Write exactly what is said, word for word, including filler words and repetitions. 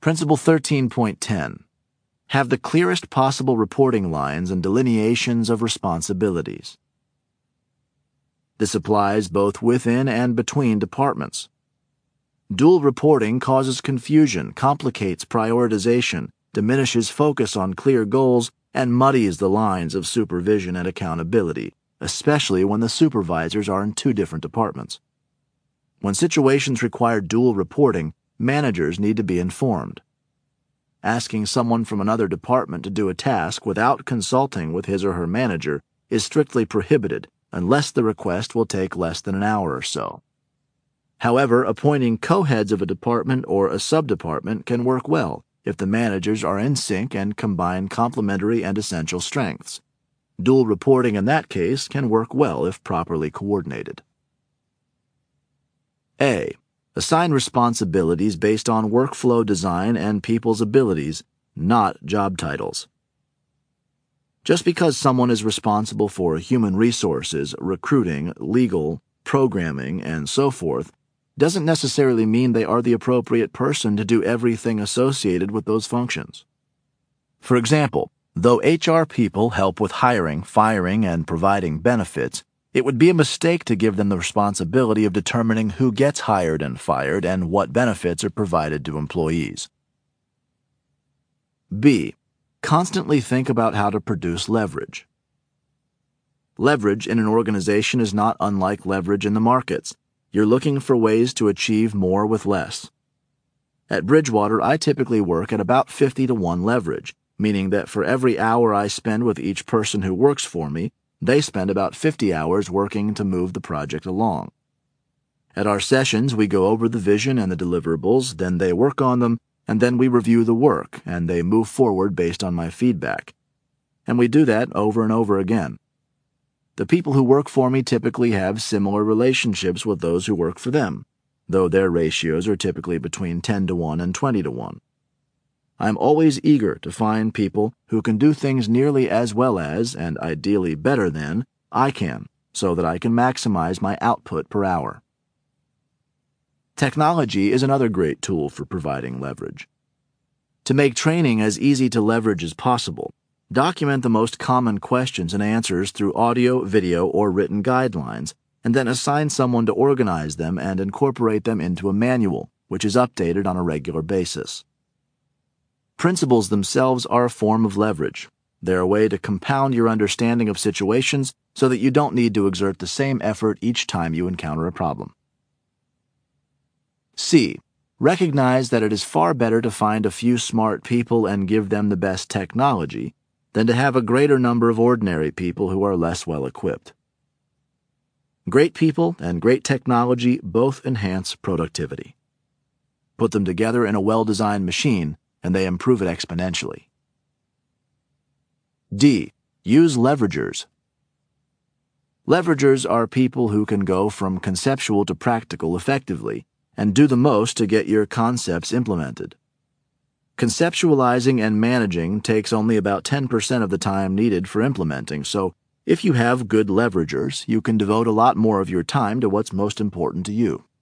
Principle thirteen point ten. Have the clearest possible reporting lines and delineations of responsibilities. This applies both within and between departments. Dual reporting causes confusion, complicates prioritization, diminishes focus on clear goals, and muddies the lines of supervision and accountability, especially when the supervisors are in two different departments. When situations require dual reporting, managers need to be informed. Asking someone from another department to do a task without consulting with his or her manager is strictly prohibited unless the request will take less than an hour or so. However, appointing co-heads of a department or a sub-department can work well if the managers are in sync and combine complementary and essential strengths. Dual reporting in that case can work well if properly coordinated. A. Assign responsibilities based on workflow design and people's abilities, not job titles. Just because someone is responsible for human resources, recruiting, legal, programming, and so forth doesn't necessarily mean they are the appropriate person to do everything associated with those functions. For example, though H R people help with hiring, firing, and providing benefits, it would be a mistake to give them the responsibility of determining who gets hired and fired and what benefits are provided to employees. B. Constantly think about how to produce leverage. Leverage in an organization is not unlike leverage in the markets. You're looking for ways to achieve more with less. At Bridgewater, I typically work at about fifty to one leverage, meaning that for every hour I spend with each person who works for me, they spend about fifty hours working to move the project along. At our sessions, we go over the vision and the deliverables, then they work on them, and then we review the work, and they move forward based on my feedback. And we do that over and over again. The people who work for me typically have similar relationships with those who work for them, though their ratios are typically between ten to one and twenty to one. I'm always eager to find people who can do things nearly as well as, and ideally better than, I can, so that I can maximize my output per hour. Technology is another great tool for providing leverage. To make training as easy to leverage as possible, document the most common questions and answers through audio, video, or written guidelines, and then assign someone to organize them and incorporate them into a manual, which is updated on a regular basis. Principles themselves are a form of leverage. They're a way to compound your understanding of situations so that you don't need to exert the same effort each time you encounter a problem. C. Recognize that it is far better to find a few smart people and give them the best technology than to have a greater number of ordinary people who are less well equipped. Great people and great technology both enhance productivity. Put them together in a well-designed machine, and they improve it exponentially. D. Use leveragers. Leveragers are people who can go from conceptual to practical effectively and do the most to get your concepts implemented. Conceptualizing and managing takes only about ten percent of the time needed for implementing, so if you have good leveragers, you can devote a lot more of your time to what's most important to you.